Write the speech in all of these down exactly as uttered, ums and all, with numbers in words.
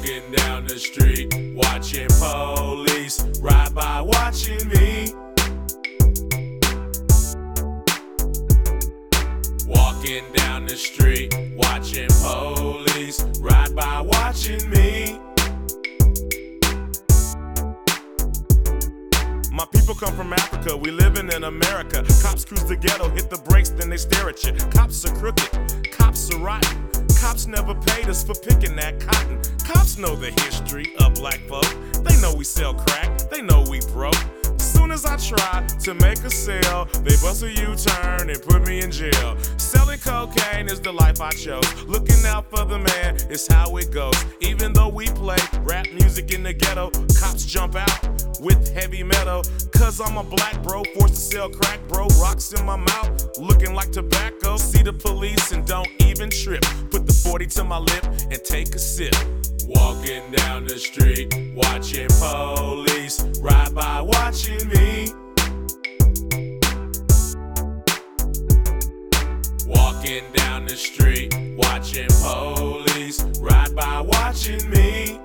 Walking down the street, watching police ride by, watching me. Walking down the street, watching police ride by, watching me. My people come from Africa, we living in America. Cops cruise the ghetto, hit the brakes, then they stare at you. Cops are crooked, cops are rotten. Cops never paid us for picking that cotton. Cops know the history of black folk. They know we sell crack, they know we broke. Soon as I try to make a sale, they bust a U-turn and put me in jail. Selling cocaine is the life I chose. Looking out for the man is how it goes. Even though we play rap music in the ghetto, cops jump out with heavy metal. Cause I'm a black bro, forced to sell crack, bro. Rocks in my mouth, looking like tobacco. See the police and don't even trip. Put the forty to my lip and take a sip. Walking down the street, watching police ride by, watching me. Walking down the street, watching police ride by, watching me.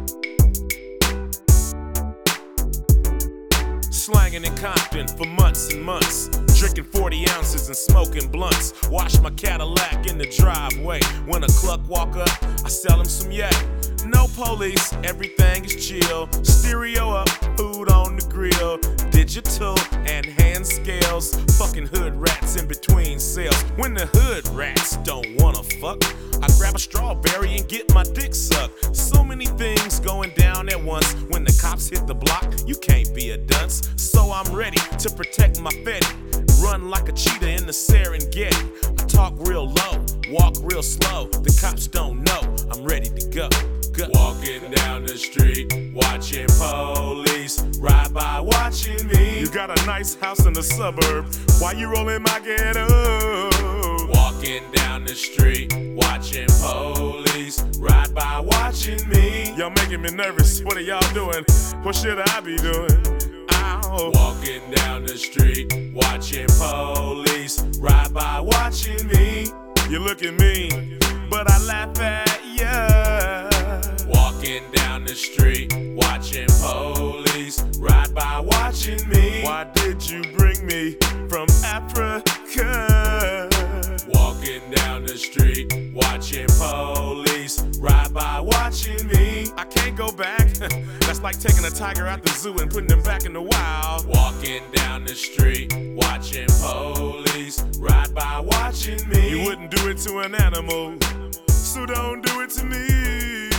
Slanging in Compton for months and months, drinking forty ounces and smoking blunts. Wash my Cadillac in the driveway. When a cluck walk up, I sell him some yak. No police, everything is chill. Stereo up, food on the grill. Digital and hand scales. Fucking hood rats in between sales. When the hood rats don't wanna fuck, I grab a strawberry and get my dick sucked. So many things going down at once. When the cops hit the block, you can't be a dunce. So I'm ready to protect my fetty. Run like a cheetah in the Serengeti. I talk real low, walk real slow. The cops don't know I'm ready to go. go. Walking down the street, watching police ride by, watching me. You got a nice house in the suburb. Why you rolling my ghetto? Walking down the street, watching police ride by, watching me. Y'all making me nervous. What are y'all doing? What should I be doing? Ow. Walking down the street, watching police ride by, watching me. You look at me, but I laugh at ya. Walking down the street, watching police ride by, watching me. Why did you bring me from Africa? Walking down the street, watching police ride by, watching me. I can't go back. That's like taking a tiger out the zoo and putting him back in the wild. Walking down the street, watching police ride by, watching me. You wouldn't do it to an animal, so don't do it to me.